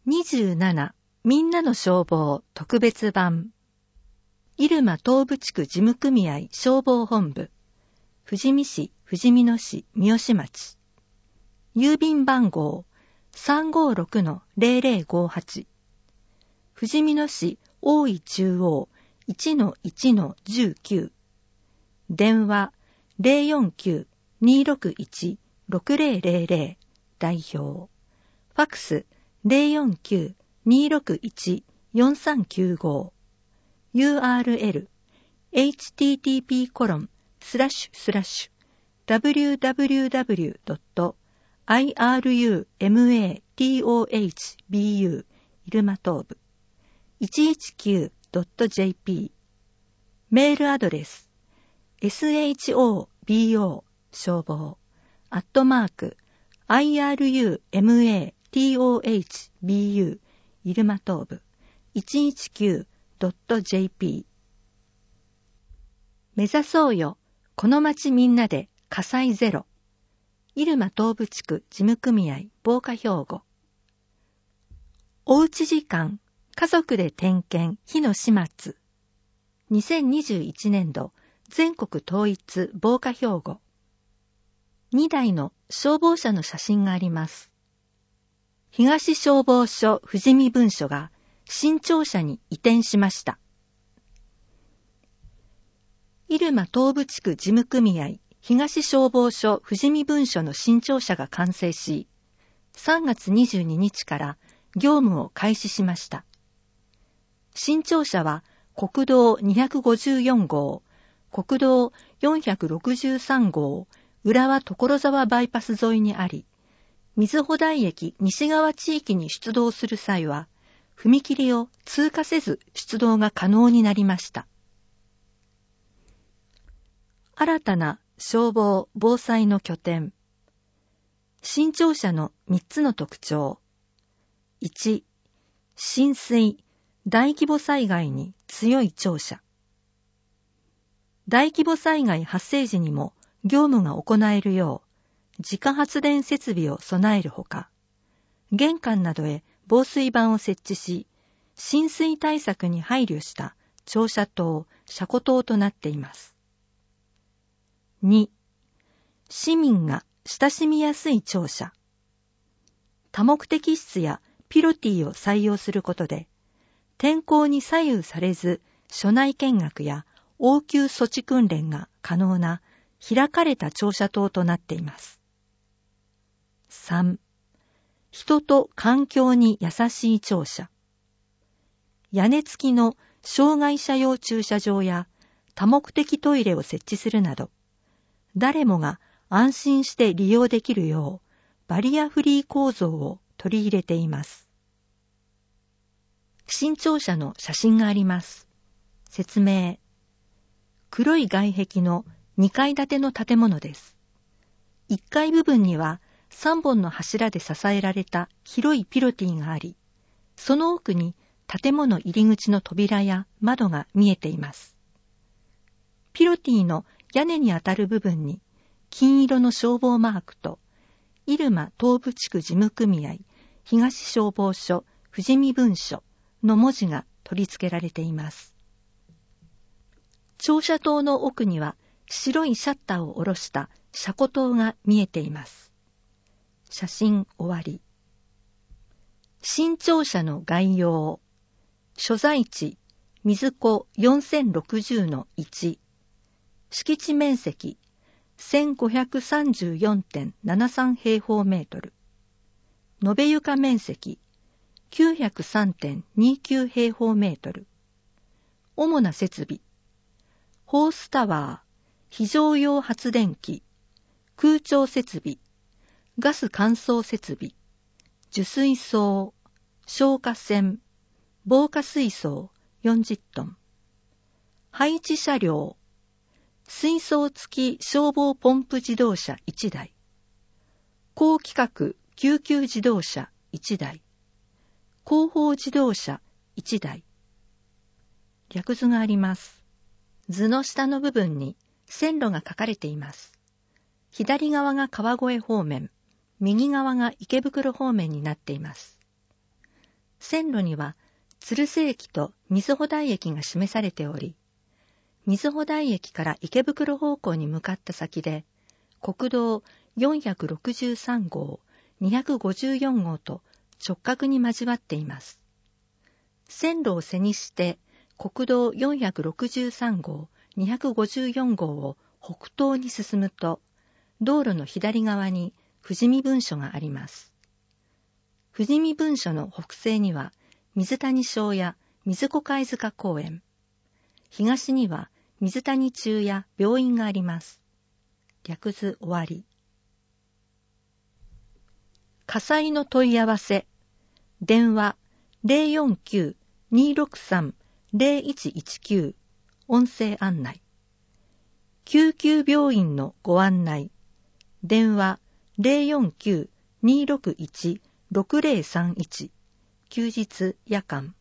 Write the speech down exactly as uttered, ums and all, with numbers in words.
にじゅうななみんなの消防特別版。入間東部地区事務組合消防本部、富士見市、富士見野市、三芳町。郵便番号 さんごろくのゼロゼロごはち。富士見野市大井中央 いちのいちのじゅうきゅう。電話 ゼロよんきゅう にーろくいち ろくゼロゼロゼロ 代表。ファックス ゼロよんきゅう にーろくいち よんさんきゅうご。ユーアールエル エイチティーティーピー コロンスラッシュスラッシュ ダブリューダブリューダブリュー ドット アイアールユーエムエーティーオーエイチビーユー 入間東部 いちいちきゅう ドット ジェーピー。 メールアドレス エスエイチオービーオー 消防アットマーク アイアールユーエムエーティーオーエイチビーユー 入間東部 いちいちきゅう ドット ジェーピー。 目指そうよこの町みんなで火災ゼロ。入間東部地区事務組合防火標語。おうち時間家族で点検火の始末。にせんにじゅういちねんど全国統一防火標語。にだいの消防車の写真があります。東消防署富士見分署が新庁舎に移転しました。入間東部地区事務組合東消防署富士見分署の新庁舎が完成し、さんがつにじゅうににちから業務を開始しました。新庁舎は国道にひゃくごじゅうよんごう、国道よんひゃくろくじゅうさんごう、浦和所沢バイパス沿いにあり、瑞穂台駅西側地域に出動する際は、踏切を通過せず出動が可能になりました。新たな消防・防災の拠点。新庁舎のみっつの特徴。いち、浸水、大規模災害に強い庁舎。大規模災害発生時にも業務が行えるよう、自家発電設備を備えるほか、玄関などへ防水板を設置し、浸水対策に配慮した庁舎棟、車庫棟となっています。に、市民が親しみやすい庁舎。多目的室やピロティを採用することで、天候に左右されず、所内見学や応急措置訓練が可能な開かれた庁舎棟となっています。さん、人と環境に優しい庁舎。屋根付きの障害者用駐車場や多目的トイレを設置するなど、誰もが安心して利用できるようバリアフリー構造を取り入れています。新庁舎の写真があります。説明。黒い外壁のにかい建ての建物です。いっかい部分にはさんぼんの柱で支えられた広いピロティがあり、その奥に建物入り口の扉や窓が見えています。ピロティの屋根にあたる部分に金色の消防マークと入間東部地区事務組合東消防署富士見分署の文字が取り付けられています。庁舎棟の奥には白いシャッターを下ろした車庫棟が見えています。写真終わり。新庁舎の概要。所在地水子 よんせんろくじゅうのいち。敷地面積 せんごひゃくさんじゅうよんてんななさん 平方メートル。延べ床面積 きゅうひゃくさんてんにきゅう 平方メートル。主な設備。ホースタワー、非常用発電機、空調設備、ガス乾燥設備、受水槽、消火栓、防火水槽よんじゅっトン。配置車両、水槽付き消防ポンプ自動車いちだい、高規格救急自動車いちだい、後方自動車いちだい。略図があります。図の下の部分に線路が書かれています。左側が川越方面、右側が池袋方面になっています。 線路には鶴瀬駅と瑞穂台駅が示されており、瑞穂台駅から池袋方向に向かった先で、国道よんひゃくろくじゅうさんごう、にひゃくごじゅうよんごうと直角に交わっています。線路を背にして国道よんひゃくろくじゅうさんごう、にひゃくごじゅうよんごうを北東に進むと、道路の左側に富士見分所があります。富士見分所の北西には水谷小や水子貝塚公園、東には水谷中や病院があります。略図終わり。火災の問い合わせ、電話 ゼロよんきゅう にーろくさん ゼロいちいちきゅう、音声案内。救急病院のご案内、電話 ゼロよんきゅう にーろくいち ろくゼロさんいち、休日夜間。